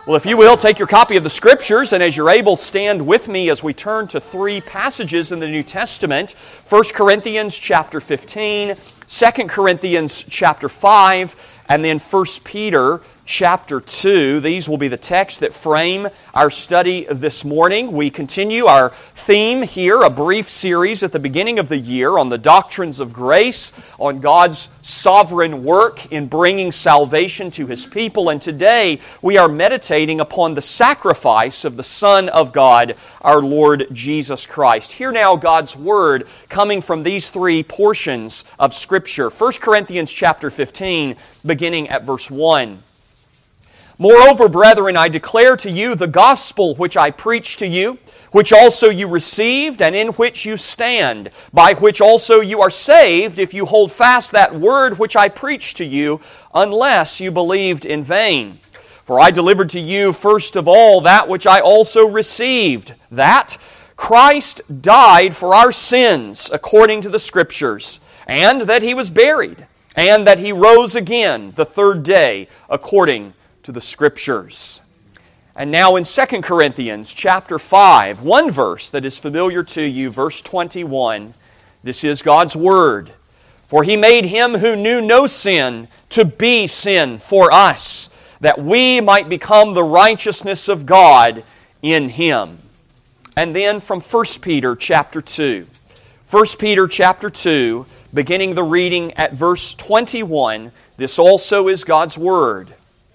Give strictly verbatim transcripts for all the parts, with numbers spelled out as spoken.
Well, if you will, take your copy of the Scriptures, and as you're able, stand with me as we turn to three passages in the New Testament. First Corinthians chapter fifteen, Second Corinthians chapter five, and then First Peter chapter two. These will be the texts that frame our study this morning. We continue our theme here, a brief series at the beginning of the year on the doctrines of grace, on God's sovereign work in bringing salvation to His people. And today we are meditating upon the sacrifice of the Son of God, our Lord Jesus Christ. Hear now God's Word coming from these three portions of Scripture. First Corinthians chapter fifteen, beginning at verse one. Moreover, brethren, I declare to you the gospel which I preached to you, which also you received, and in which you stand, by which also you are saved, if you hold fast that word which I preached to you, unless you believed in vain. For I delivered to you first of all that which I also received, that Christ died for our sins according to the Scriptures, and that He was buried, and that He rose again the third day according to to the Scriptures. And now in Second Corinthians chapter five, one verse that is familiar to you, verse twenty-one, this is God's Word. For He made Him who knew no sin to be sin for us, that we might become the righteousness of God in Him. And then from First Peter chapter two. First Peter chapter two, beginning the reading at verse twenty-one, this also is God's Word.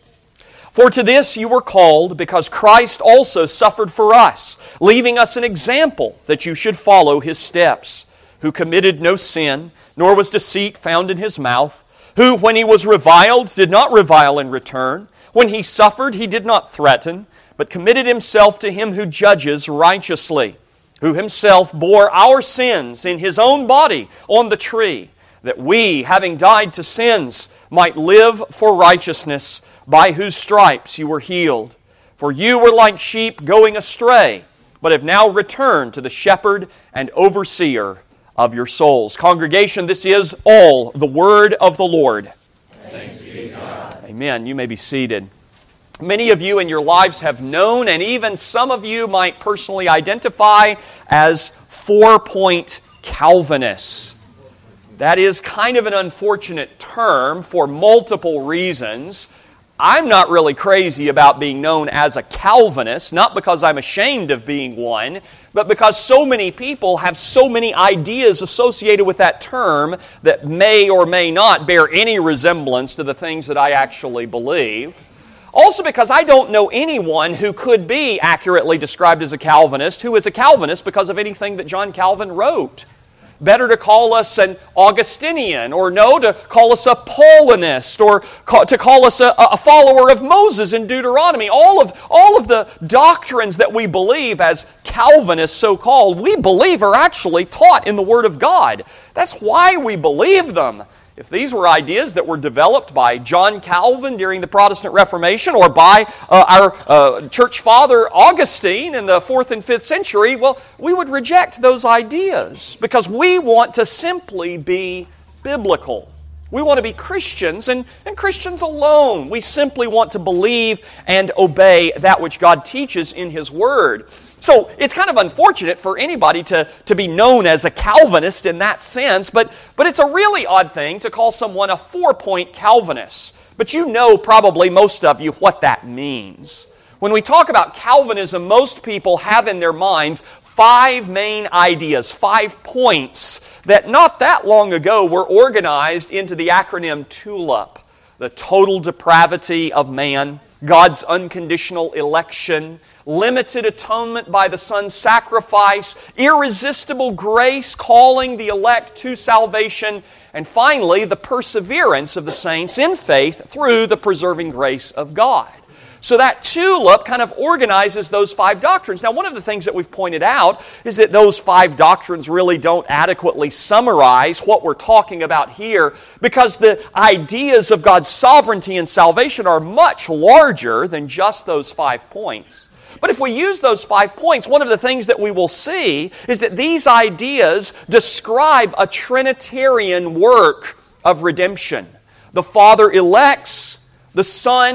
For to this you were called, because Christ also suffered for us, leaving us an example that you should follow His steps, who committed no sin, nor was deceit found in His mouth, who, when He was reviled, did not revile in return, when He suffered, He did not threaten, but committed Himself to Him who judges righteously, who Himself bore our sins in His own body on the tree, that we, having died to sins, might live for righteousness, by whose stripes you were healed. For you were like sheep going astray, but have now returned to the shepherd and overseer of your souls. Congregation, this is all the word of the Lord. Thanks be to God. Amen. You may be seated. Many of you in your lives have known, and even some of you might personally identify as four-point Calvinists. That is kind of an unfortunate term for multiple reasons. I'm not really crazy about being known as a Calvinist, not because I'm ashamed of being one, but because so many people have so many ideas associated with that term that may or may not bear any resemblance to the things that I actually believe. Also because I don't know anyone who could be accurately described as a Calvinist who is a Calvinist because of anything that John Calvin wrote. Better to call us an Augustinian, or no, to call us a Paulinist, or ca- to call us a, a follower of Moses in Deuteronomy. All of, all of the doctrines that we believe as Calvinists, so-called, we believe are actually taught in the Word of God. That's why we believe them. If these were ideas that were developed by John Calvin during the Protestant Reformation or by uh, our uh, church father Augustine in the fourth and fifth century, well, we would reject those ideas because we want to simply be biblical. We want to be Christians and, and Christians alone. We simply want to believe and obey that which God teaches in His Word. So it's kind of unfortunate for anybody to, to be known as a Calvinist in that sense, but, but it's a really odd thing to call someone a four-point Calvinist. But you know probably most of you what that means. When we talk about Calvinism, most people have in their minds five main ideas, five points that not that long ago were organized into the acronym TULIP. The total depravity of man, God's unconditional election, limited atonement by the Son's sacrifice, irresistible grace calling the elect to salvation, and finally, the perseverance of the saints in faith through the preserving grace of God. So that TULIP kind of organizes those five doctrines. Now, one of the things that we've pointed out is that those five doctrines really don't adequately summarize what we're talking about here because the ideas of God's sovereignty and salvation are much larger than just those five points. But if we use those five points, one of the things that we will see is that these ideas describe a Trinitarian work of redemption. The Father elects, the Son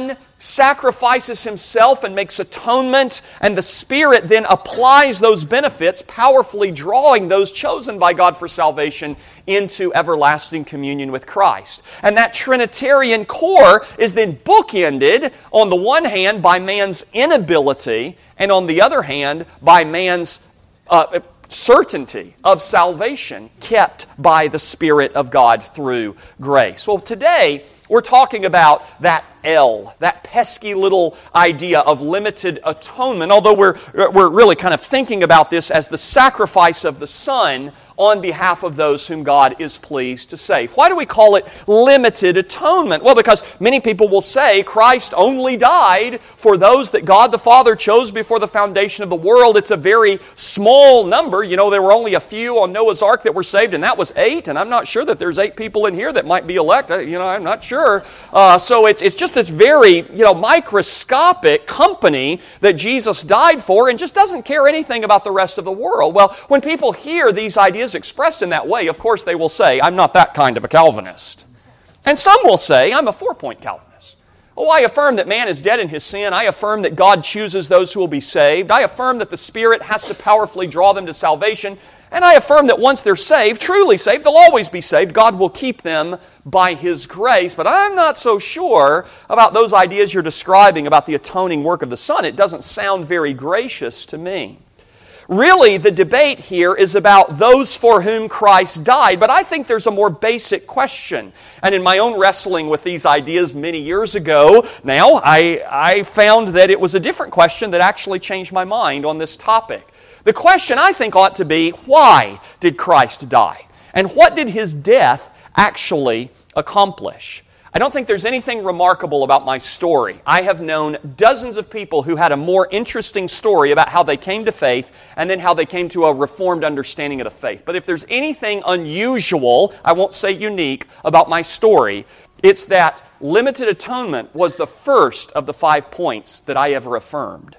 sacrifices himself and makes atonement, and the Spirit then applies those benefits, powerfully drawing those chosen by God for salvation into everlasting communion with Christ. And that Trinitarian core is then bookended, on the one hand, by man's inability, and on the other hand, by man's uh, certainty of salvation kept by the Spirit of God through grace. Well, today, we're talking about that L, that pesky little idea of limited atonement, although we're, we're really kind of thinking about this as the sacrifice of the Son on behalf of those whom God is pleased to save. Why do we call it limited atonement? Well, because many people will say Christ only died for those that God the Father chose before the foundation of the world. It's a very small number. You know, there were only a few on Noah's Ark that were saved, and that was eight, and I'm not sure that there's eight people in here that might be elect. You know, I'm not sure. Uh, so it's, it's just this very, you know, microscopic company that Jesus died for and just doesn't care anything about the rest of the world. Well, when people hear these ideas expressed in that way, of course they will say, I'm not that kind of a Calvinist. And some will say, I'm a four-point Calvinist. Oh, I affirm that man is dead in his sin. I affirm that God chooses those who will be saved. I affirm that the Spirit has to powerfully draw them to salvation. And I affirm that once they're saved, truly saved, they'll always be saved. God will keep them by His grace. But I'm not so sure about those ideas you're describing about the atoning work of the Son. It doesn't sound very gracious to me. Really, the debate here is about those for whom Christ died, but I think there's a more basic question. And in my own wrestling with these ideas many years ago, now, I, I found that it was a different question that actually changed my mind on this topic. The question, I think, ought to be, why did Christ die? And what did His death actually accomplish? I don't think there's anything remarkable about my story. I have known dozens of people who had a more interesting story about how they came to faith and then how they came to a reformed understanding of the faith. But if there's anything unusual, I won't say unique, about my story, it's that limited atonement was the first of the five points that I ever affirmed.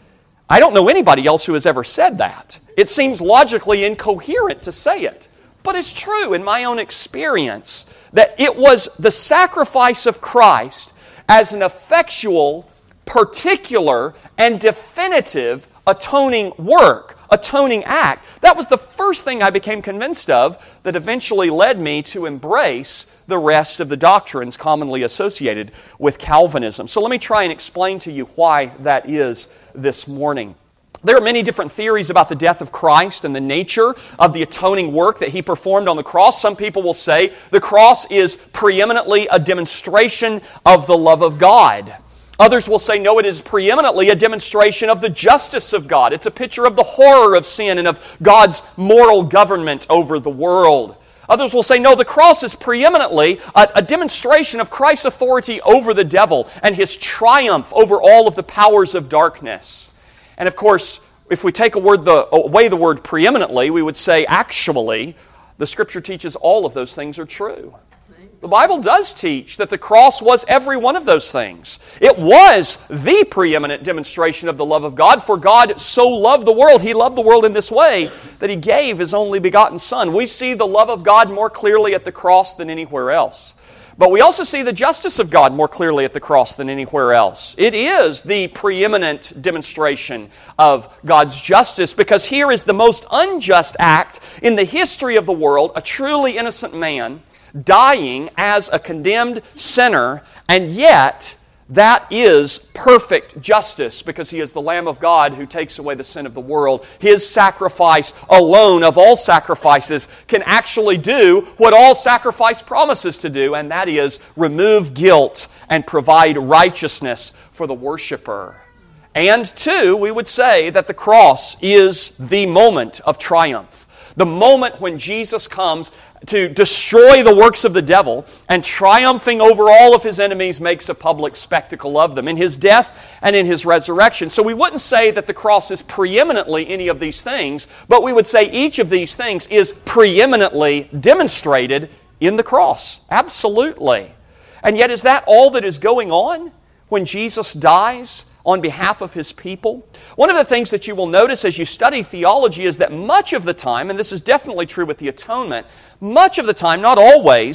I don't know anybody else who has ever said that. It seems logically incoherent to say it. But it's true in my own experience that it was the sacrifice of Christ as an effectual, particular, and definitive atoning work, atoning act. That was the first thing I became convinced of that eventually led me to embrace the rest of the doctrines commonly associated with Calvinism. So let me try and explain to you why that is this morning. There are many different theories about the death of Christ and the nature of the atoning work that He performed on the cross. Some people will say the cross is preeminently a demonstration of the love of God. Others will say, no, it is preeminently a demonstration of the justice of God. It's a picture of the horror of sin and of God's moral government over the world. Others will say, no, the cross is preeminently a, a demonstration of Christ's authority over the devil and His triumph over all of the powers of darkness. And of course, if we take a word the, away the word preeminently, we would say actually, the Scripture teaches all of those things are true. The Bible does teach that the cross was every one of those things. It was the preeminent demonstration of the love of God, for God so loved the world. He loved the world in this way that He gave His only begotten Son. We see the love of God more clearly at the cross than anywhere else. But we also see the justice of God more clearly at the cross than anywhere else. It is the preeminent demonstration of God's justice, because here is the most unjust act in the history of the world, a truly innocent man dying as a condemned sinner, and yet that is perfect justice because He is the Lamb of God who takes away the sin of the world. His sacrifice alone of all sacrifices can actually do what all sacrifice promises to do, and that is remove guilt and provide righteousness for the worshiper. And two, we would say that the cross is the moment of triumph. The moment when Jesus comes to destroy the works of the devil and triumphing over all of His enemies makes a public spectacle of them in His death and in His resurrection. So we wouldn't say that the cross is preeminently any of these things, but we would say each of these things is preeminently demonstrated in the cross. Absolutely. And yet, is that all that is going on when Jesus dies on behalf of His people? One of the things that you will notice as you study theology is that much of the time, and this is definitely true with the atonement, much of the time, not always,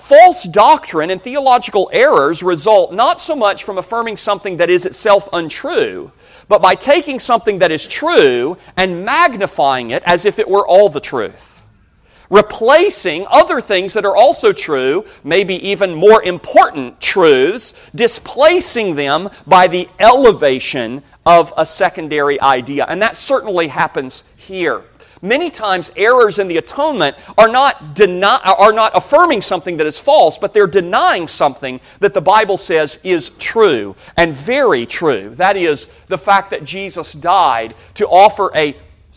false doctrine and theological errors result not so much from affirming something that is itself untrue, but by taking something that is true and magnifying it as if it were all the truth. Replacing other things that are also true, maybe even more important truths, displacing them by the elevation of a secondary idea. And that certainly happens here. Many times errors in the atonement are not deny, are not affirming something that is false, but they're denying something that the Bible says is true and very true. That is the fact that Jesus died to offer a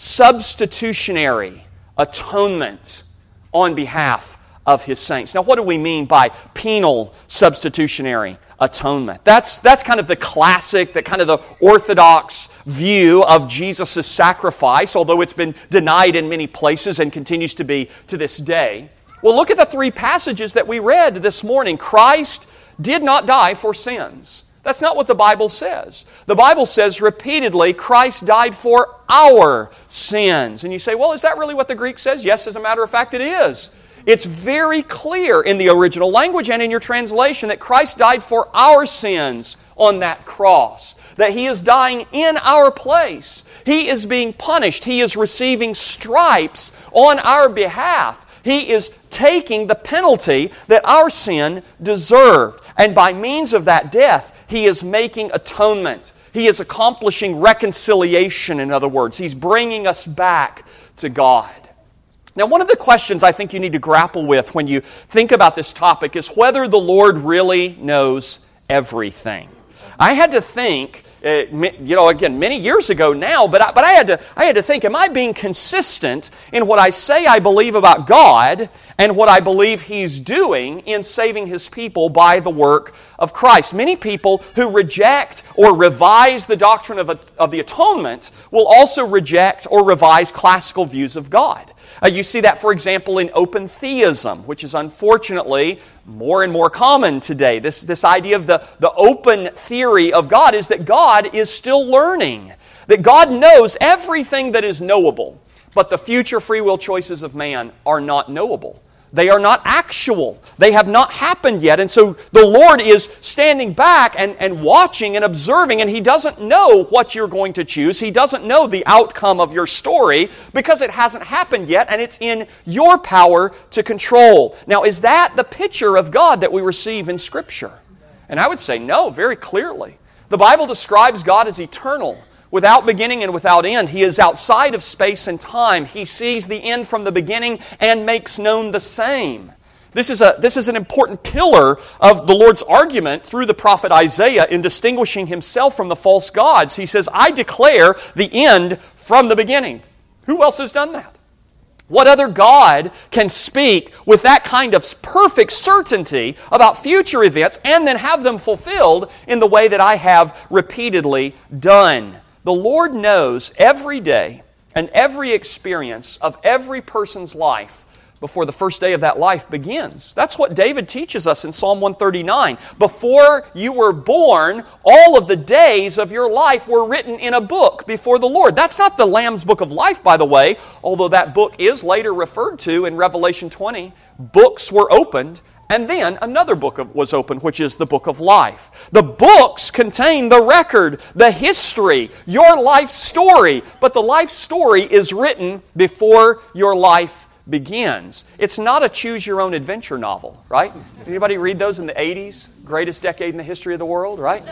substitutionary atonement on behalf of His saints. Now, what do we mean by penal substitutionary atonement? That's, that's kind of the classic, that kind of the orthodox view of Jesus' sacrifice, although it's been denied in many places and continues to be to this day. Well, look at the three passages that we read this morning. Christ did not die for sins. That's not what the Bible says. The Bible says repeatedly, Christ died for our sins. And you say, well, is that really what the Greek says? Yes, as a matter of fact, it is. It's very clear in the original language and in your translation that Christ died for our sins on that cross. That He is dying in our place. He is being punished. He is receiving stripes on our behalf. He is taking the penalty that our sin deserved. And by means of that death, He is making atonement. He is accomplishing reconciliation, in other words. He's bringing us back to God. Now, one of the questions I think you need to grapple with when you think about this topic is whether the Lord really knows everything. I had to think, uh, you know, again, many years ago now, but I, but I had to I had to think, am I being consistent in what I say I believe about God and what I believe He's doing in saving His people by the work of Christ? Many people who reject or revise the doctrine of, of the atonement will also reject or revise classical views of God. Uh, you see that, for example, in open theism, which is unfortunately more and more common today. This, this idea of the, the open theory of God is that God is still learning, that God knows everything that is knowable, but the future free will choices of man are not knowable. They are not actual. They have not happened yet. And so the Lord is standing back and, and watching and observing, and He doesn't know what you're going to choose. He doesn't know the outcome of your story because it hasn't happened yet, and it's in your power to control. Now, is that the picture of God that we receive in Scripture? And I would say no, very clearly. The Bible describes God as eternal, without beginning and without end. He is outside of space and time. He sees the end from the beginning and makes known the same. This is, a, this is an important pillar of the Lord's argument through the prophet Isaiah in distinguishing Himself from the false gods. He says, I declare the end from the beginning. Who else has done that? What other God can speak with that kind of perfect certainty about future events and then have them fulfilled in the way that I have repeatedly done? The Lord knows every day and every experience of every person's life before the first day of that life begins. That's what David teaches us in Psalm one thirty-nine. Before you were born, all of the days of your life were written in a book before the Lord. That's not the Lamb's Book of Life, by the way, although that book is later referred to in Revelation twenty. Books were opened, and then another book of, was opened, which is the Book of Life. The books contain the record, the history, your life story. But the life story is written before your life begins. It's not a choose-your-own-adventure novel, right? Anybody read those in the eighties? Greatest decade in the history of the world, right?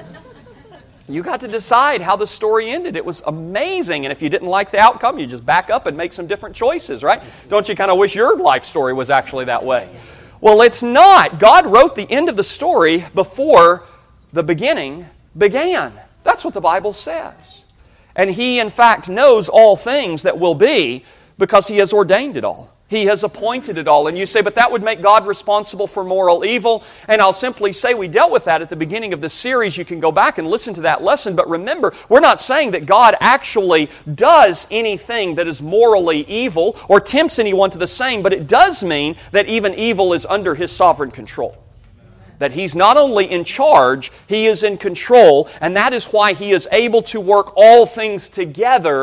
You got to decide how the story ended. It was amazing. And if you didn't like the outcome, you just back up and make some different choices, right? Don't you kind of wish your life story was actually that way? Well, it's not. God wrote the end of the story before the beginning began. That's what the Bible says. And He, in fact, knows all things that will be because He has ordained it all. He has appointed it all. And you say, but that would make God responsible for moral evil. And I'll simply say we dealt with that at the beginning of this series. You can go back and listen to that lesson. But remember, we're not saying that God actually does anything that is morally evil or tempts anyone to the same. But it does mean that even evil is under His sovereign control. That He's not only in charge, He is in control. And that is why He is able to work all things together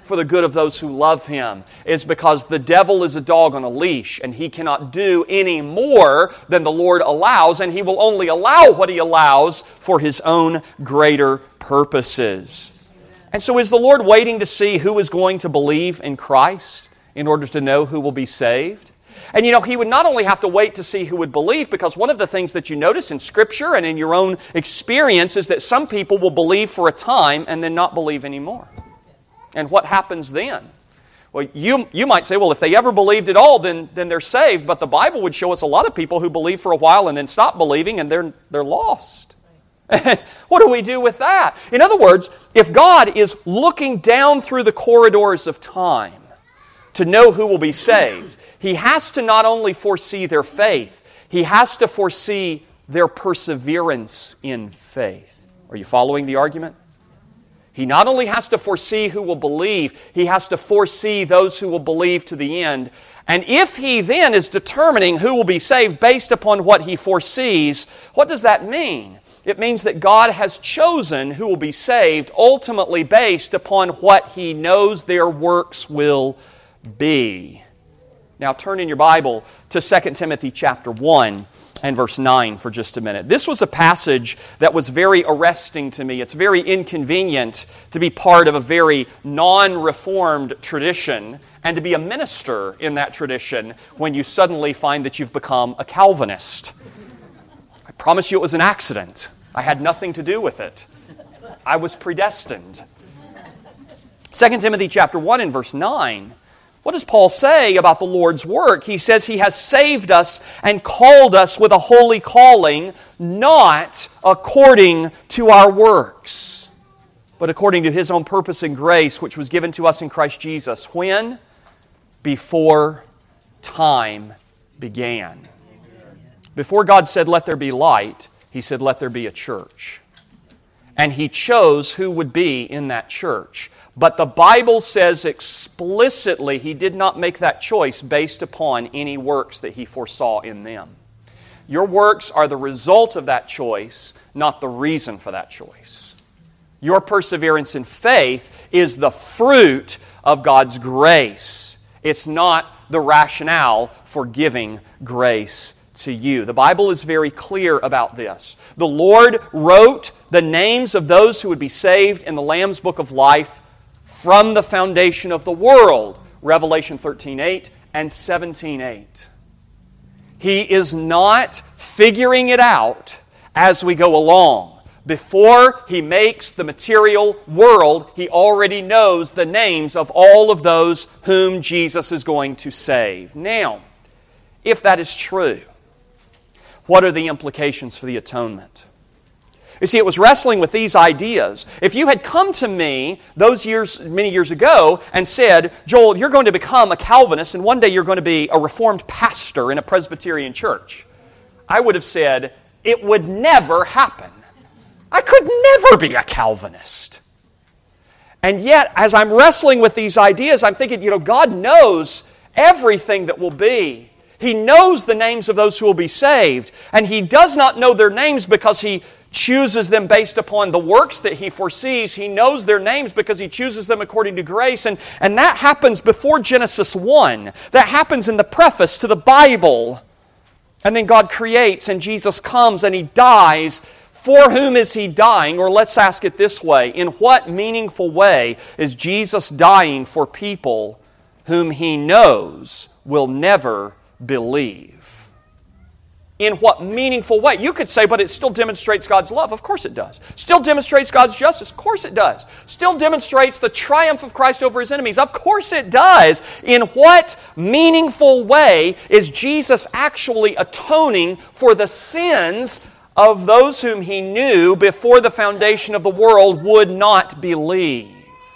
for the good of those who love Him is because the devil is a dog on a leash, and he cannot do any more than the Lord allows, and He will only allow what He allows for His own greater purposes. And so is the Lord waiting to see who is going to believe in Christ in order to know who will be saved? And you know, He would not only have to wait to see who would believe, because one of the things that you notice in Scripture and in your own experience is that some people will believe for a time and then not believe anymore. And what happens then? Well, you, you might say, well, if they ever believed at all, then, then they're saved. But the Bible would show us a lot of people who believe for a while and then stop believing, and they're, they're lost. What do we do with that? In other words, if God is looking down through the corridors of time to know who will be saved, He has to not only foresee their faith, He has to foresee their perseverance in faith. Are you following the argument? He not only has to foresee who will believe, He has to foresee those who will believe to the end. And if He then is determining who will be saved based upon what He foresees, what does that mean? It means that God has chosen who will be saved ultimately based upon what He knows their works will be. Now turn in your Bible to Second Timothy chapter one and verse nine for just a minute. This was a passage that was very arresting to me. It's very inconvenient to be part of a very non-reformed tradition and to be a minister in that tradition when you suddenly find that you've become a Calvinist. I promise you it was an accident. I had nothing to do with it. I was predestined. Second Timothy chapter one and verse nine. What does Paul say about the Lord's work? He says He has saved us and called us with a holy calling, not according to our works, but according to His own purpose and grace, which was given to us in Christ Jesus. When? Before time began. Before God said, "Let there be light," He said, "Let there be a church." And He chose who would be in that church. But the Bible says explicitly He did not make that choice based upon any works that He foresaw in them. Your works are the result of that choice, not the reason for that choice. Your perseverance in faith is the fruit of God's grace. It's not the rationale for giving grace to you. The Bible is very clear about this. The Lord wrote the names of those who would be saved in the Lamb's Book of Life from the foundation of the world, Revelation thirteen eight and seventeen eight. He is not figuring it out as we go along. Before He makes the material world, He already knows the names of all of those whom Jesus is going to save. Now, if that is true, what are the implications for the atonement? You see, it was wrestling with these ideas. If you had come to me those years, many years ago, and said, "Joel, you're going to become a Calvinist, and one day you're going to be a Reformed pastor in a Presbyterian church," I would have said, it would never happen. I could never be a Calvinist. And yet, as I'm wrestling with these ideas, I'm thinking, you know, God knows everything that will be. He knows the names of those who will be saved, and He does not know their names because He chooses them based upon the works that He foresees. He knows their names because He chooses them according to grace. And, and that happens before Genesis one. That happens in the preface to the Bible. And then God creates and Jesus comes and He dies. For whom is He dying? Or let's ask it this way. In what meaningful way is Jesus dying for people whom He knows will never believe? In what meaningful way? You could say, but it still demonstrates God's love. Of course it does. Still demonstrates God's justice. Of course it does. Still demonstrates the triumph of Christ over His enemies. Of course it does. In what meaningful way is Jesus actually atoning for the sins of those whom He knew before the foundation of the world would not believe?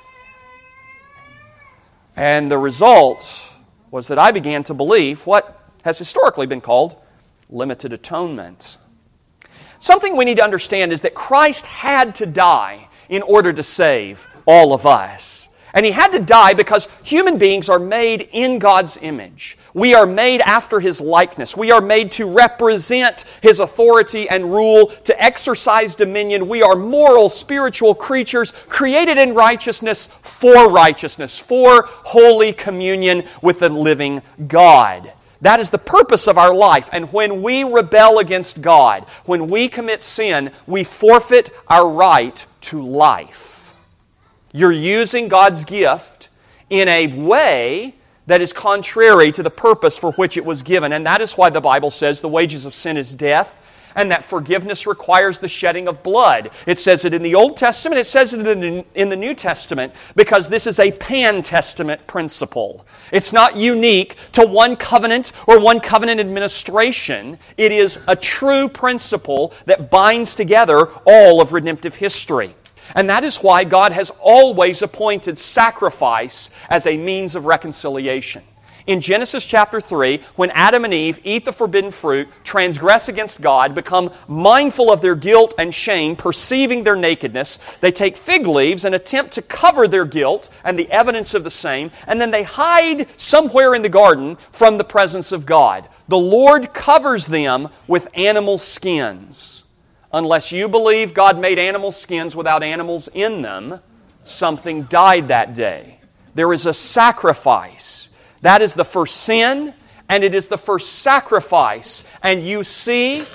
And the result was that I began to believe what has historically been called limited atonement. Something we need to understand is that Christ had to die in order to save all of us. And He had to die because human beings are made in God's image. We are made after His likeness. We are made to represent His authority and rule, to exercise dominion. We are moral, spiritual creatures created in righteousness for righteousness, for holy communion with the living God. That is the purpose of our life. And when we rebel against God, when we commit sin, we forfeit our right to life. You're using God's gift in a way that is contrary to the purpose for which it was given. And that is why the Bible says the wages of sin is death, and that forgiveness requires the shedding of blood. It says it in the Old Testament, it says it in the New Testament, because this is a pan-testament principle. It's not unique to one covenant or one covenant administration. It is a true principle that binds together all of redemptive history. And that is why God has always appointed sacrifice as a means of reconciliation. In Genesis chapter three, when Adam and Eve eat the forbidden fruit, transgress against God, become mindful of their guilt and shame, perceiving their nakedness, they take fig leaves and attempt to cover their guilt and the evidence of the same, and then they hide somewhere in the garden from the presence of God. The Lord covers them with animal skins. Unless you believe God made animal skins without animals in them, something died that day. There is a sacrifice. That is the first sin, and it is the first sacrifice. And you see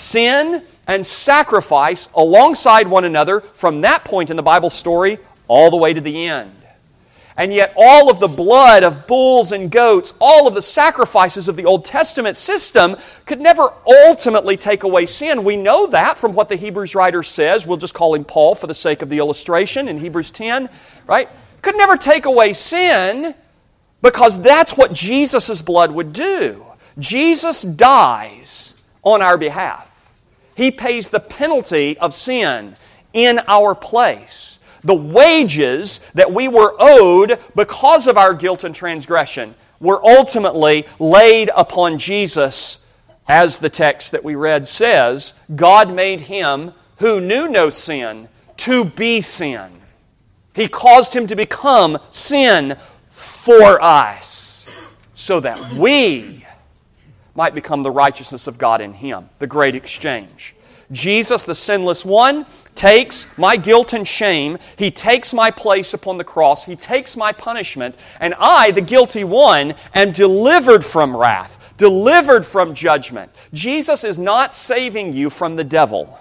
sin and sacrifice alongside one another from that point in the Bible story all the way to the end. And yet all of the blood of bulls and goats, all of the sacrifices of the Old Testament system could never ultimately take away sin. We know that from what the Hebrews writer says. We'll just call him Paul for the sake of the illustration in Hebrews ten, right? Could never take away sin because that's what Jesus' blood would do. Jesus dies on our behalf. He pays the penalty of sin in our place. The wages that we were owed because of our guilt and transgression were ultimately laid upon Jesus. As the text that we read says, God made Him who knew no sin to be sin. He caused Him to become sin for us so that we might become the righteousness of God in Him, the great exchange. Jesus, the sinless one, takes my guilt and shame. He takes my place upon the cross. He takes my punishment. And I, the guilty one, am delivered from wrath, delivered from judgment. Jesus is not saving you from the devil.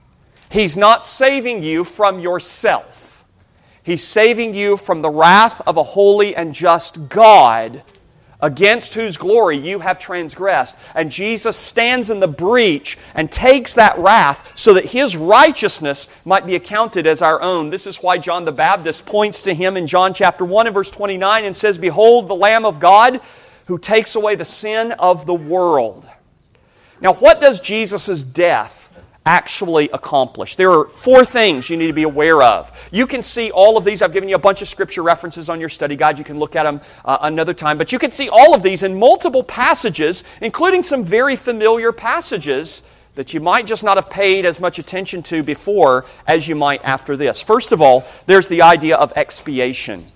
He's not saving you from yourself. He's saving you from the wrath of a holy and just God, against whose glory you have transgressed. And Jesus stands in the breach and takes that wrath so that His righteousness might be accounted as our own. This is why John the Baptist points to Him in John chapter one and verse twenty-nine and says, "Behold the Lamb of God who takes away the sin of the world." Now, what does Jesus' death actually accomplish? There are four things you need to be aware of. You can see all of these. I've given you a bunch of scripture references on your study guide. You can look at them uh, another time. But you can see all of these in multiple passages, including some very familiar passages that you might just not have paid as much attention to before as you might after this. First of all, there's the idea of expiation.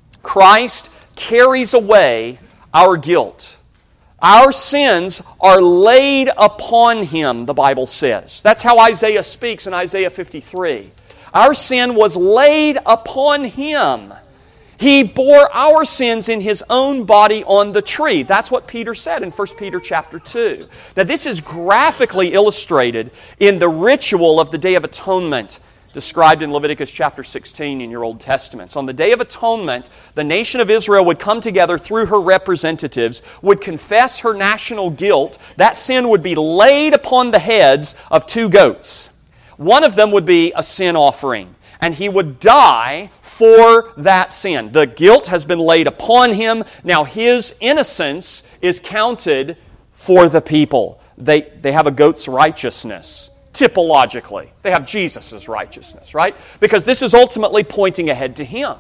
Christ carries away our guilt. Our sins are laid upon Him, the Bible says. That's how Isaiah speaks in Isaiah fifty-three. Our sin was laid upon Him. He bore our sins in His own body on the tree. That's what Peter said in First Peter chapter two. Now this is graphically illustrated in the ritual of the Day of Atonement, described in Leviticus chapter sixteen in your Old Testaments. On the Day of Atonement, the nation of Israel would come together through her representatives, would confess her national guilt. That sin would be laid upon the heads of two goats. One of them would be a sin offering, and he would die for that sin. The guilt has been laid upon him. Now his innocence is counted for the people. They, they have a goat's righteousness. Typologically, they have Jesus' righteousness, right? Because this is ultimately pointing ahead to Him.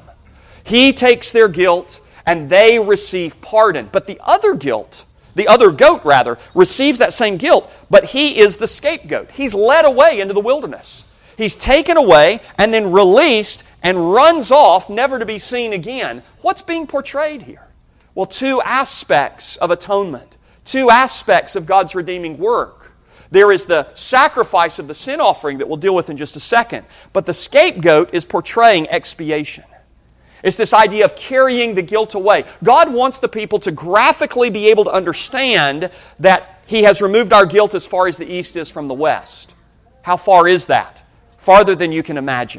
He takes their guilt and they receive pardon. But the other guilt, the other goat rather, receives that same guilt, but he is the scapegoat. He's led away into the wilderness. He's taken away and then released and runs off never to be seen again. What's being portrayed here? Well, two aspects of atonement, two aspects of God's redeeming work. There is the sacrifice of the sin offering that we'll deal with in just a second, but the scapegoat is portraying expiation. It's this idea of carrying the guilt away. God wants the people to graphically be able to understand that He has removed our guilt as far as the east is from the west. How far is that? Farther than you can imagine.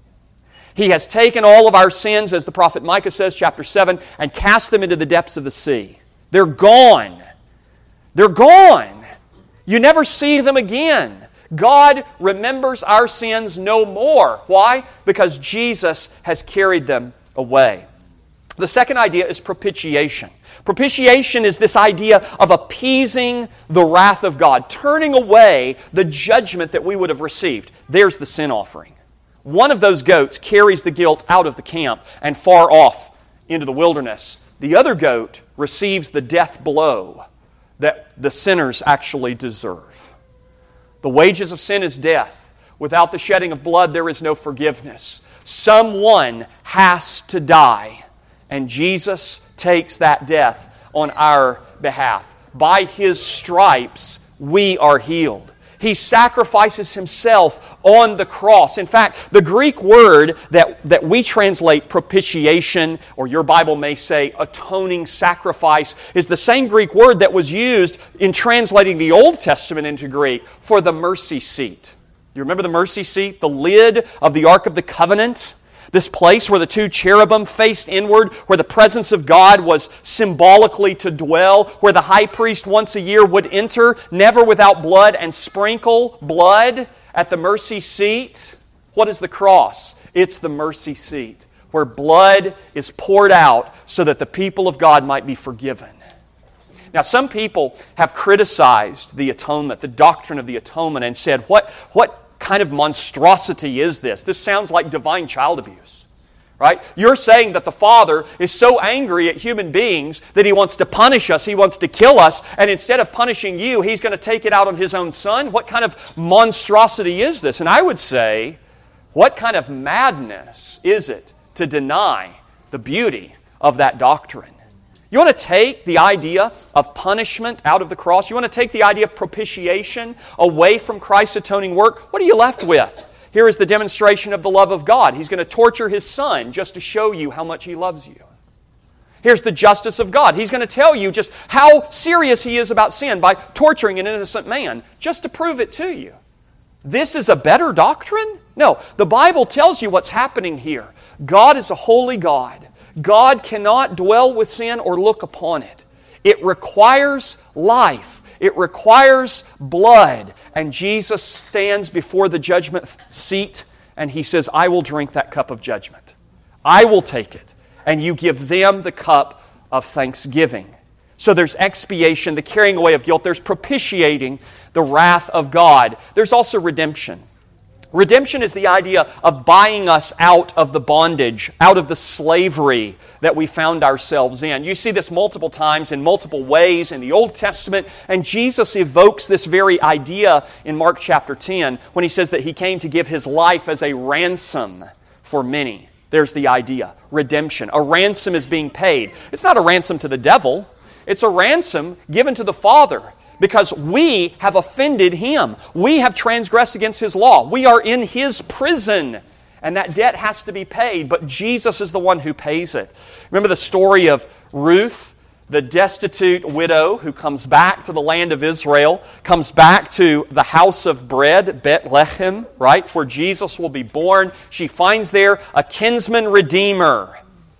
He has taken all of our sins, as the prophet Micah says, chapter seven, and cast them into the depths of the sea. They're gone. They're gone. You never see them again. God remembers our sins no more. Why? Because Jesus has carried them away. The second idea is propitiation. Propitiation is this idea of appeasing the wrath of God, turning away the judgment that we would have received. There's the sin offering. One of those goats carries the guilt out of the camp and far off into the wilderness. The other goat receives the death blow that the sinners actually deserve. The wages of sin is death. Without the shedding of blood, there is no forgiveness. Someone has to die, and Jesus takes that death on our behalf. By His stripes, we are healed. He sacrifices Himself on the cross. In fact, the Greek word that, that we translate propitiation, or your Bible may say atoning sacrifice, is the same Greek word that was used in translating the Old Testament into Greek for the mercy seat. You remember the mercy seat? The lid of the Ark of the Covenant? This place where the two cherubim faced inward, where the presence of God was symbolically to dwell, where the high priest once a year would enter, never without blood, and sprinkle blood at the mercy seat. What is the cross? It's the mercy seat, where blood is poured out so that the people of God might be forgiven. Now, some people have criticized the atonement, the doctrine of the atonement, and said, what, what kind of monstrosity is this? This sounds like divine child abuse, right? You're saying that the Father is so angry at human beings that He wants to punish us, He wants to kill us, and instead of punishing you, He's going to take it out on His own Son? What kind of monstrosity is this? And I would say, what kind of madness is it to deny the beauty of that doctrine? You want to take the idea of punishment out of the cross? You want to take the idea of propitiation away from Christ's atoning work? What are you left with? Here is the demonstration of the love of God. He's going to torture His Son just to show you how much He loves you. Here's the justice of God. He's going to tell you just how serious He is about sin by torturing an innocent man just to prove it to you. This is a better doctrine? No, the Bible tells you what's happening here. God is a holy God. God cannot dwell with sin or look upon it. It requires life. It requires blood. And Jesus stands before the judgment seat and He says, I will drink that cup of judgment. I will take it. And you give them the cup of thanksgiving. So there's expiation, the carrying away of guilt. There's propitiating the wrath of God. There's also redemption. Redemption is the idea of buying us out of the bondage, out of the slavery that we found ourselves in. You see this multiple times in multiple ways in the Old Testament, and Jesus evokes this very idea in Mark chapter ten when He says that He came to give His life as a ransom for many. There's the idea, redemption. A ransom is being paid. It's not a ransom to the devil. It's a ransom given to the Father. Because we have offended Him. We have transgressed against His law. We are in His prison. And that debt has to be paid. But Jesus is the one who pays it. Remember the story of Ruth, the destitute widow who comes back to the land of Israel, comes back to the house of bread, Bethlehem, right, where Jesus will be born. She finds there a kinsman redeemer,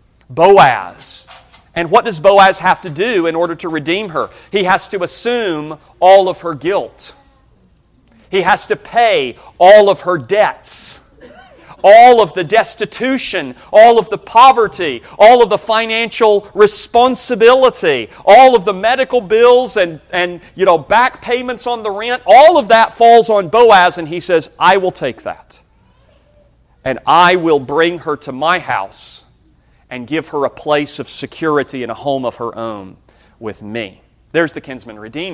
Boaz. And what does Boaz have to do in order to redeem her? He has to assume all of her guilt. He has to pay all of her debts. All of the destitution, all of the poverty, all of the financial responsibility, all of the medical bills and, and you know, back payments on the rent, all of that falls on Boaz, and he says, I will take that. And I will bring her to my house and give her a place of security and a home of her own with me. There's the kinsman redeemer.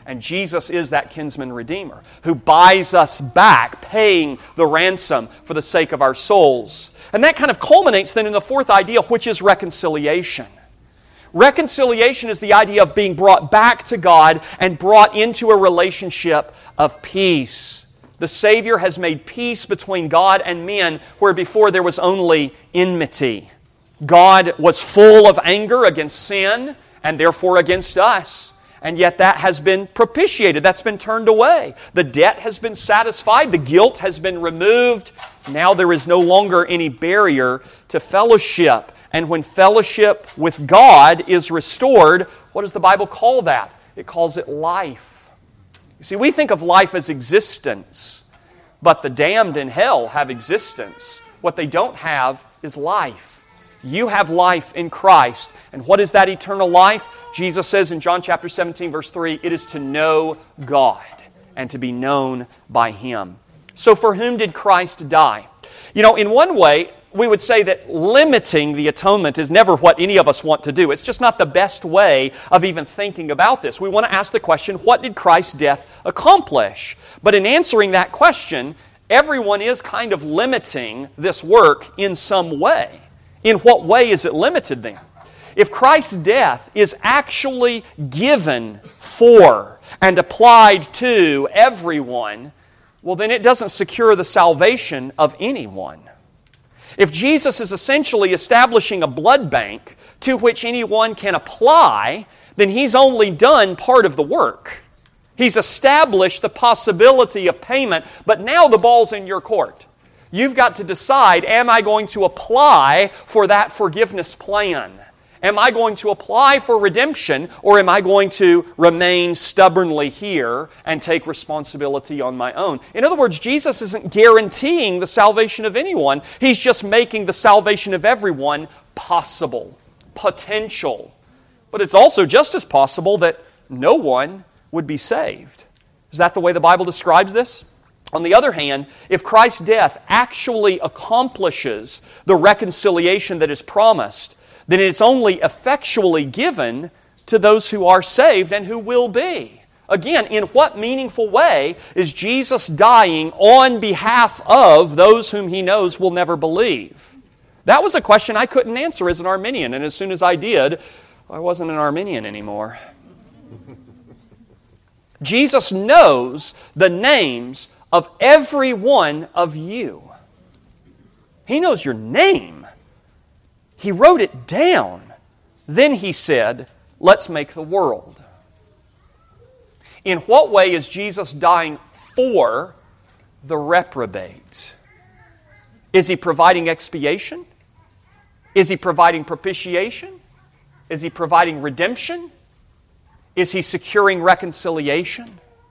And Jesus is that kinsman redeemer who buys us back, paying the ransom for the sake of our souls. And that kind of culminates then in the fourth idea, which is reconciliation. Reconciliation is the idea of being brought back to God and brought into a relationship of peace. The Savior has made peace between God and men where before there was only enmity. God was full of anger against sin and therefore against us. And yet that has been propitiated. That's been turned away. The debt has been satisfied. The guilt has been removed. Now there is no longer any barrier to fellowship. And when fellowship with God is restored, what does the Bible call that? It calls it life. You see, we think of life as existence, but the damned in hell have existence. What they don't have is life. You have life in Christ. And what is that eternal life? Jesus says in John chapter seventeen, verse three, it is to know God and to be known by Him. So for whom did Christ die? You know, in one way, we would say that limiting the atonement is never what any of us want to do. It's just not the best way of even thinking about this. We want to ask the question, what did Christ's death accomplish? But in answering that question, everyone is kind of limiting this work in some way. In what way is it limited then? If Christ's death is actually given for and applied to everyone, well, then it doesn't secure the salvation of anyone. If Jesus is essentially establishing a blood bank to which anyone can apply, then He's only done part of the work. He's established the possibility of payment, but now the ball's in your court. You've got to decide, am I going to apply for that forgiveness plan? Am I going to apply for redemption, or am I going to remain stubbornly here and take responsibility on my own? In other words, Jesus isn't guaranteeing the salvation of anyone. He's just making the salvation of everyone possible, potential. But it's also just as possible that no one would be saved. Is that the way the Bible describes this? On the other hand, if Christ's death actually accomplishes the reconciliation that is promised, then it's only effectually given to those who are saved and who will be. Again, in what meaningful way is Jesus dying on behalf of those whom He knows will never believe? That was a question I couldn't answer as an Arminian, and as soon as I did, I wasn't an Arminian anymore. Jesus knows the names of every one of you. He knows your name. He wrote it down. Then He said, let's make the world. In what way is Jesus dying for the reprobate? Is He providing expiation? Is He providing propitiation? Is He providing redemption? Is He securing reconciliation?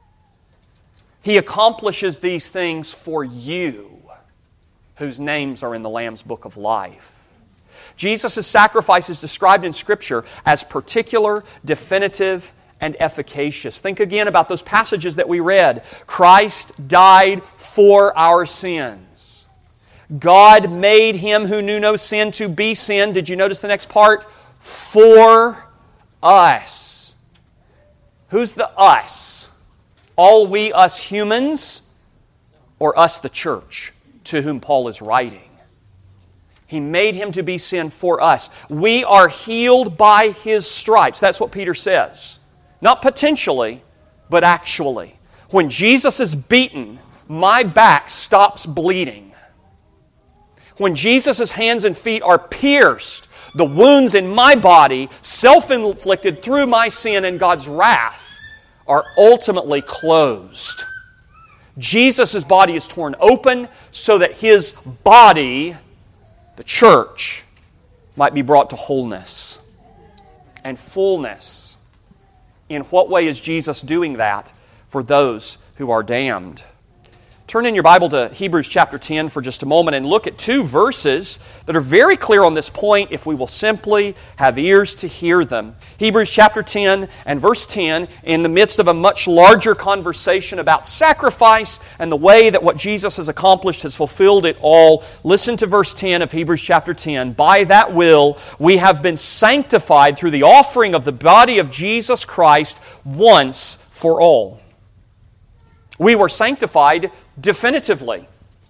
He accomplishes these things for you, whose names are in the Lamb's Book of Life. Jesus' sacrifice is described in Scripture as particular, definitive, and efficacious. Think again about those passages that we read. Christ died for our sins. God made Him who knew no sin to be sin. Did you notice the next part? For us. Who's the us? All we, us humans, or us, the church, to whom Paul is writing? He made Him to be sin for us. We are healed by His stripes. That's what Peter says. Not potentially, but actually. When Jesus is beaten, my back stops bleeding. When Jesus' hands and feet are pierced, the wounds in my body, self-inflicted through my sin and God's wrath, are ultimately closed. Jesus' body is torn open so that His body, the church, might be brought to wholeness and fullness. In what way is Jesus doing that for those who are damned? Turn in your Bible to Hebrews chapter ten for just a moment and look at two verses that are very clear on this point if we will simply have ears to hear them. Hebrews chapter ten and verse ten, in the midst of a much larger conversation about sacrifice and the way that what Jesus has accomplished has fulfilled it all. Listen to verse ten of Hebrews chapter ten. By that will we have been sanctified through the offering of the body of Jesus Christ once for all. We were sanctified definitively.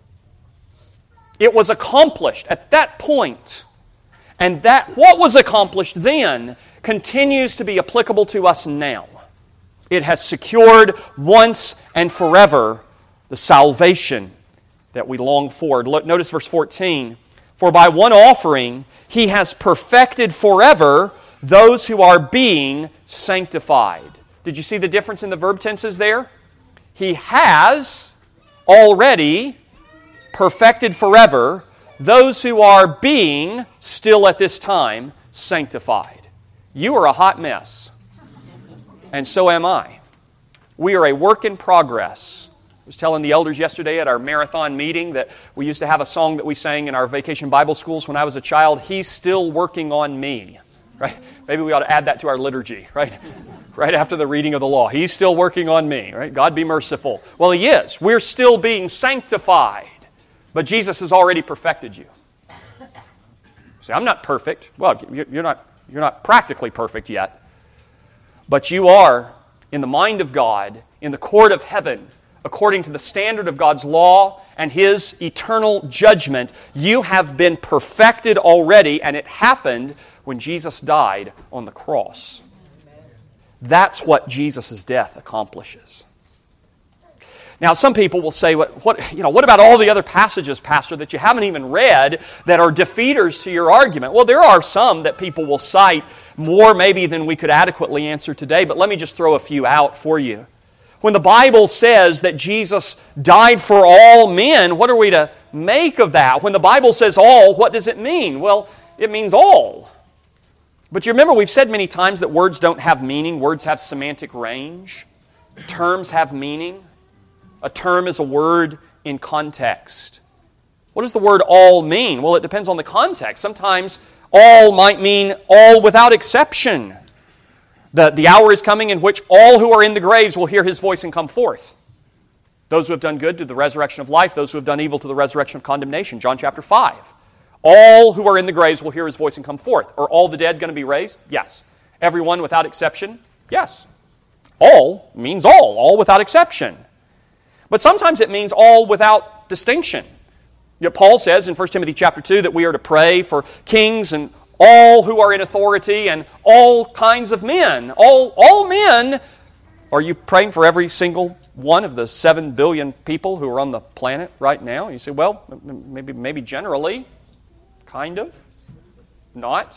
It was accomplished at that point. And that what was accomplished then continues to be applicable to us now. It has secured once and forever the salvation that we long for. Look, notice verse fourteen. For by one offering He has perfected forever those who are being sanctified. Did you see the difference in the verb tenses there? He has already perfected forever those who are being, still at this time, sanctified. You are a hot mess. And so am I. We are a work in progress. I was telling the elders yesterday at our marathon meeting that we used to have a song that we sang in our vacation Bible schools when I was a child. He's still working on me. Right? Maybe we ought to add that to our liturgy, right? Right after the reading of the law. He's still working on me, right? God be merciful. Well, He is. We're still being sanctified. But Jesus has already perfected you. See, I'm not perfect. Well, you're not, you're not practically perfect yet. But you are, in the mind of God, in the court of heaven, according to the standard of God's law and His eternal judgment, you have been perfected already, and it happened when Jesus died on the cross. That's what Jesus' death accomplishes. Now, some people will say, what, what, you know, what about all the other passages, Pastor, that you haven't even read that are defeaters to your argument? Well, there are some that people will cite, more maybe than we could adequately answer today, but let me just throw a few out for you. When the Bible says that Jesus died for all men, what are we to make of that? When the Bible says all, what does it mean? Well, it means all. But you remember we've said many times that words don't have meaning. Words have semantic range. Terms have meaning. A term is a word in context. What does the word all mean? Well, it depends on the context. Sometimes all might mean all without exception. The, the hour is coming in which all who are in the graves will hear His voice and come forth. Those who have done good to the resurrection of life, those who have done evil to the resurrection of condemnation. John chapter five. All who are in the graves will hear His voice and come forth. Are all the dead going to be raised? Yes. Everyone without exception? Yes. All means all, all without exception. But sometimes it means all without distinction. You know, Paul says in First Timothy chapter two that we are to pray for kings and all who are in authority and all kinds of men. All, all men. Are you praying for every single one of the seven billion people who are on the planet right now? You say, well, maybe, maybe generally. Kind of. Not.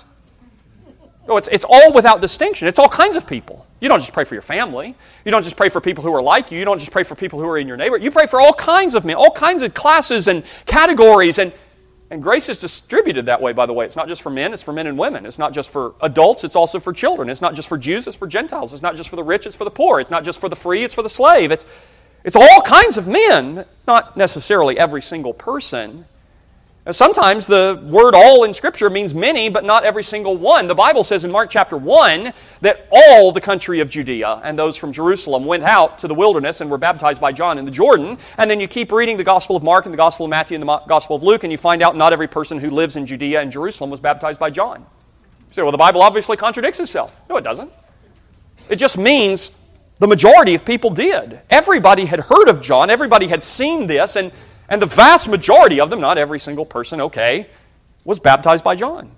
No, it's, it's all without distinction. It's all kinds of people. You don't just pray for your family. You don't just pray for people who are like you. You don't just pray for people who are in your neighborhood. You pray for all kinds of men, all kinds of classes and categories. And, and grace is distributed that way, by the way. It's not just for men, it's for men and women. It's not just for adults, it's also for children. It's not just for Jews, it's for Gentiles. It's not just for the rich, it's for the poor. It's not just for the free, it's for the slave. It's, it's all kinds of men, not necessarily every single person. And sometimes the word all in Scripture means many, but not every single one. The Bible says in Mark chapter one that all the country of Judea and those from Jerusalem went out to the wilderness and were baptized by John in the Jordan. And then you keep reading the Gospel of Mark and the Gospel of Matthew and the Gospel of Luke, and you find out not every person who lives in Judea and Jerusalem was baptized by John. You say, well, the Bible obviously contradicts itself. No, it doesn't. It just means the majority of people did. Everybody had heard of John. Everybody had seen this, and And the vast majority of them, not every single person, okay, was baptized by John.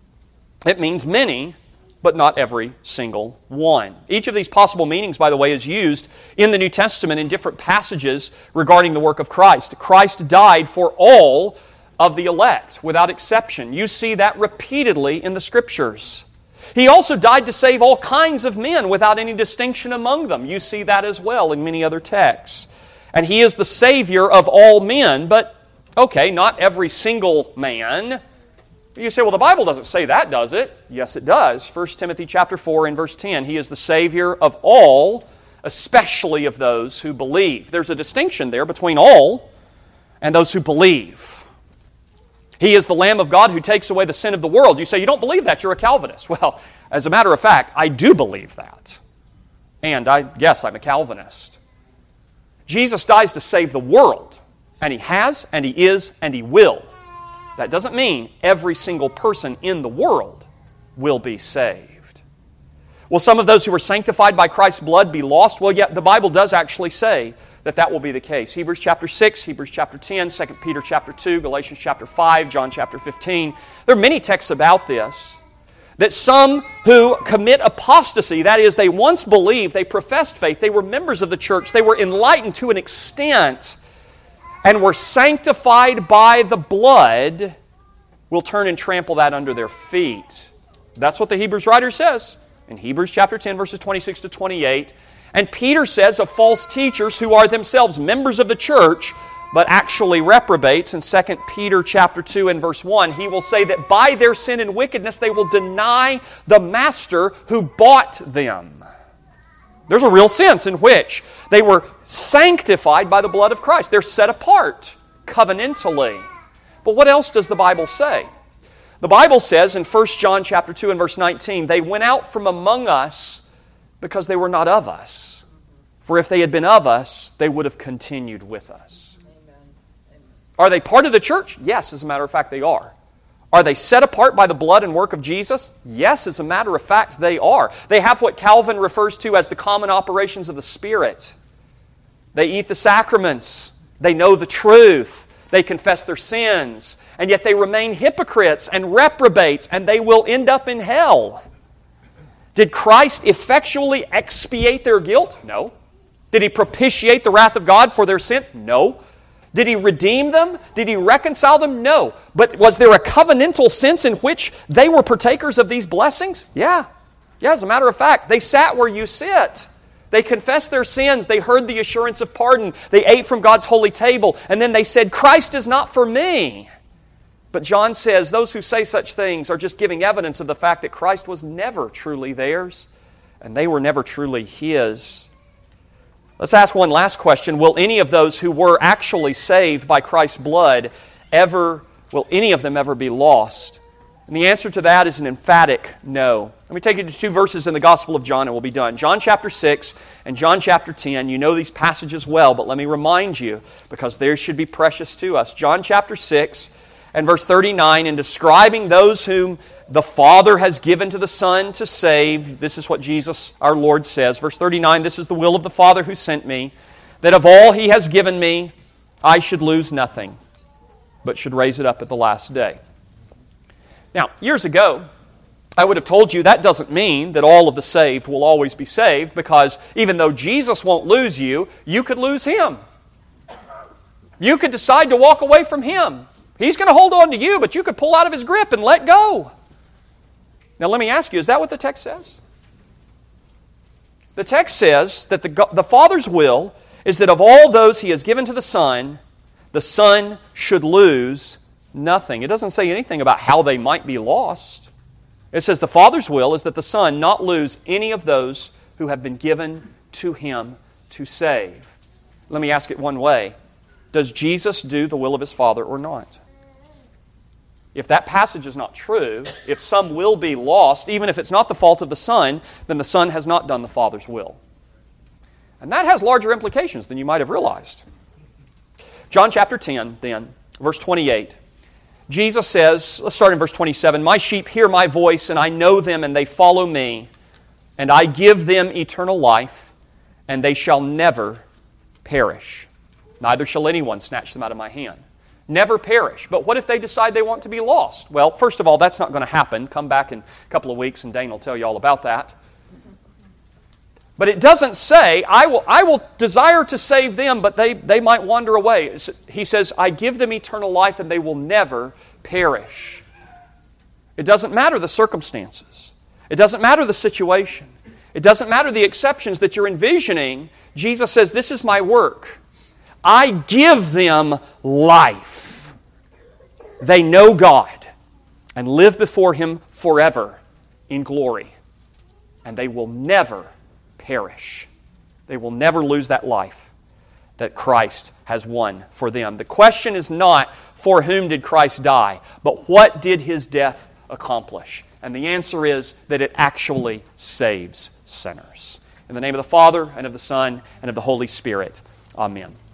It means many, but not every single one. Each of these possible meanings, by the way, is used in the New Testament in different passages regarding the work of Christ. Christ died for all of the elect, without exception. You see that repeatedly in the Scriptures. He also died to save all kinds of men without any distinction among them. You see that as well in many other texts. And He is the Savior of all men, but, okay, not every single man. You say, well, the Bible doesn't say that, does it? Yes, it does. First Timothy chapter four and verse ten, He is the Savior of all, especially of those who believe. There's a distinction there between all and those who believe. He is the Lamb of God who takes away the sin of the world. You say, you don't believe that, you're a Calvinist. Well, as a matter of fact, I do believe that. And I, yes, I'm a Calvinist. Jesus dies to save the world, and He has, and He is, and He will. That doesn't mean every single person in the world will be saved. Will some of those who were sanctified by Christ's blood be lost? Well, yeah, the Bible does actually say that that will be the case. Hebrews chapter six, Hebrews chapter ten, Second Peter chapter two, Galatians chapter five, John chapter fifteen. There are many texts about this. That some who commit apostasy, that is, they once believed, they professed faith, they were members of the church, they were enlightened to an extent, and were sanctified by the blood, will turn and trample that under their feet. That's what the Hebrews writer says in Hebrews chapter ten, verses twenty-six to twenty-eight. And Peter says of false teachers who are themselves members of the church, but actually reprobates, in Second Peter chapter two and verse one, he will say that by their sin and wickedness they will deny the master who bought them. There's a real sense in which they were sanctified by the blood of Christ. They're set apart covenantally. But what else does the Bible say? The Bible says in First John chapter two and verse nineteen, they went out from among us because they were not of us. For if they had been of us, they would have continued with us. Are they part of the church? Yes, as a matter of fact, they are. Are they set apart by the blood and work of Jesus? Yes, as a matter of fact, they are. They have what Calvin refers to as the common operations of the Spirit. They eat the sacraments. They know the truth. They confess their sins. And yet they remain hypocrites and reprobates, and they will end up in hell. Did Christ effectually expiate their guilt? No. Did He propitiate the wrath of God for their sin? No. Did He redeem them? Did He reconcile them? No. But was there a covenantal sense in which they were partakers of these blessings? Yeah. Yeah, as a matter of fact, they sat where you sit. They confessed their sins. They heard the assurance of pardon. They ate from God's holy table. And then they said, Christ is not for me. But John says those who say such things are just giving evidence of the fact that Christ was never truly theirs, and they were never truly His. Let's ask one last question. Will any of those who were actually saved by Christ's blood ever, will any of them ever be lost? And the answer to that is an emphatic no. Let me take you to two verses in the Gospel of John and we'll be done. John chapter six and John chapter ten. You know these passages well, but let me remind you, because they should be precious to us. John chapter six and verse thirty-nine, in describing those whom the Father has given to the Son to save, this is what Jesus our Lord says. Verse thirty-nine, this is the will of the Father who sent me, that of all He has given me, I should lose nothing, but should raise it up at the last day. Now, years ago, I would have told you that doesn't mean that all of the saved will always be saved, because even though Jesus won't lose you, you could lose Him. You could decide to walk away from Him. He's going to hold on to you, but you could pull out of His grip and let go. Now let me ask you, is that what the text says? The text says that the, the Father's will is that of all those He has given to the Son, the Son should lose nothing. It doesn't say anything about how they might be lost. It says the Father's will is that the Son not lose any of those who have been given to Him to save. Let me ask it one way. Does Jesus do the will of His Father or not? If that passage is not true, if some will be lost, even if it's not the fault of the Son, then the Son has not done the Father's will. And that has larger implications than you might have realized. John chapter ten, then, verse twenty-eight. Jesus says, let's start in verse twenty-seven, my sheep hear my voice, and I know them, and they follow me, and I give them eternal life, and they shall never perish. Neither shall anyone snatch them out of my hand. Never perish. But what if they decide they want to be lost? Well, first of all, that's not going to happen. Come back in a couple of weeks and Dane will tell you all about that. But it doesn't say, I will, I will desire to save them, but they, they might wander away. He says, I give them eternal life and they will never perish. It doesn't matter the circumstances. It doesn't matter the situation. It doesn't matter the exceptions that you're envisioning. Jesus says, this is my work. I give them life. They know God and live before Him forever in glory. And they will never perish. They will never lose that life that Christ has won for them. The question is not, for whom did Christ die, but what did His death accomplish? And the answer is that it actually saves sinners. In the name of the Father, and of the Son, and of the Holy Spirit. Amen.